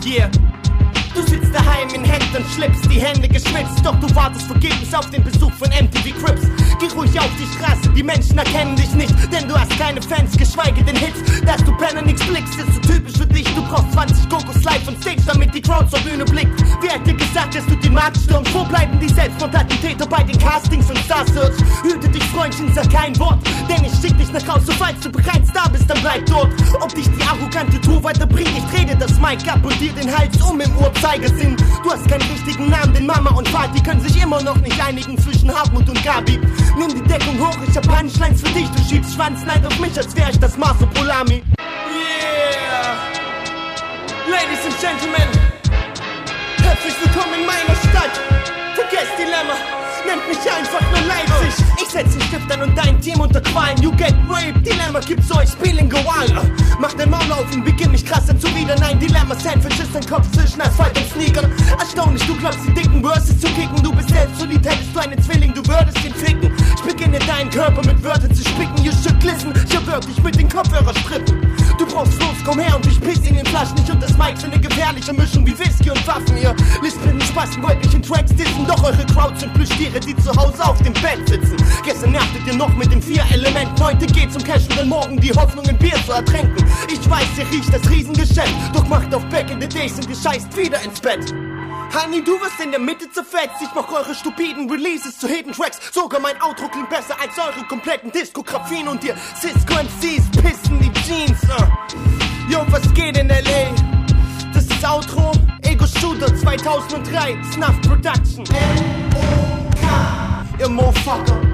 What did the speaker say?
Yeah. Du sitzt daheim in Hemd und Schlips, die Hände geschwitzt, doch du wartest vergebens auf den Besuch von MTV Cribs. Geh ruhig auf die Straße, die Menschen erkennen dich nicht, denn du hast keine Fans, geschweige denn Hits. Dass du Penner nix blickst, ist so typisch für dich. Du brauchst 20 Kokos live on stage, damit die Crowd zur Bühne blickt. Wer hat dir gesagt, dass du den Markt stürmst? Wo bleiben die Selbstmordattentäter bei den Castings und Star-Search? Hüte dich, Freundchen, sag kein Wort, denn ich schick dich nach Hause, falls du bereits da bist, dann bleib dort. Ob dich die arrogante Tour weiterbringt, ich dreh dir das Mic ab und dir den Hals um im Uhrzeigersinn. Du hast keinen richtigen Namen, denn Mama und Vati können sich immer noch nicht einigen zwischen Hartmut und Gabi. Nimm die Deckung hoch, ich hab Punchlines für dich, du schiebst Schwanzneid auf mich, als wär ich das Marsupolami. Yeah! Ladies and Gentlemen, herzlich willkommen in meiner Stadt. Vergesst Dilemma, nennt mich einfach nur Leipzig. Ich setz den Stift an und dein Team unter Qualen. You get raped, Dilemma gibt's euch bilingual. Mach dein Maul auf und beginn mich krass dazu wieder. Nein, Dilemma Sandwich ist dein Kopf zwischen Asphalt und Sneakern. Erstaunlich, du glaubst die dicken Verses zu kicken. Du bist selbst solid, hättest du einen Zwilling, du würdest ihn ficken. Ich beginne deinen Körper mit Wörtern zu spicken. You should listen, ich hab wirklich mit den Kopfhörer strippen. Du brauchst los, komm her und ich piss in den Flaschen. Ich und das Mic für eine gefährliche Mischung wie Whisky und Waffen. Ihr lispeln Spasten, wollt mich in Tracks dissen. Doch eure Crowds sind Plüschtiere, die zu Hause auf dem Bett sitzen. Gestern nervtet ihr noch mit den 4 Elementen. Heute geht's um Cash und dann morgen die Hoffnung in Bier zu ertränken. Ich weiß, ihr riecht das Riesengeschäft, doch macht auf Back in the Days und ihr scheißt wieder ins Bett. Honey, du wirst in der Mitte zerfetzt. Ich mach eure stupiden Releases zu Hidden Tracks. Sogar mein Outro klingt besser als eure kompletten Diskografien. Und ihr Cisco MCs pissen die Jeans. Yo, was geht in L.A.? Das ist Outro, Ego Shooter 2003, Snuff Production. M.O.K. Ihr Motherfucker.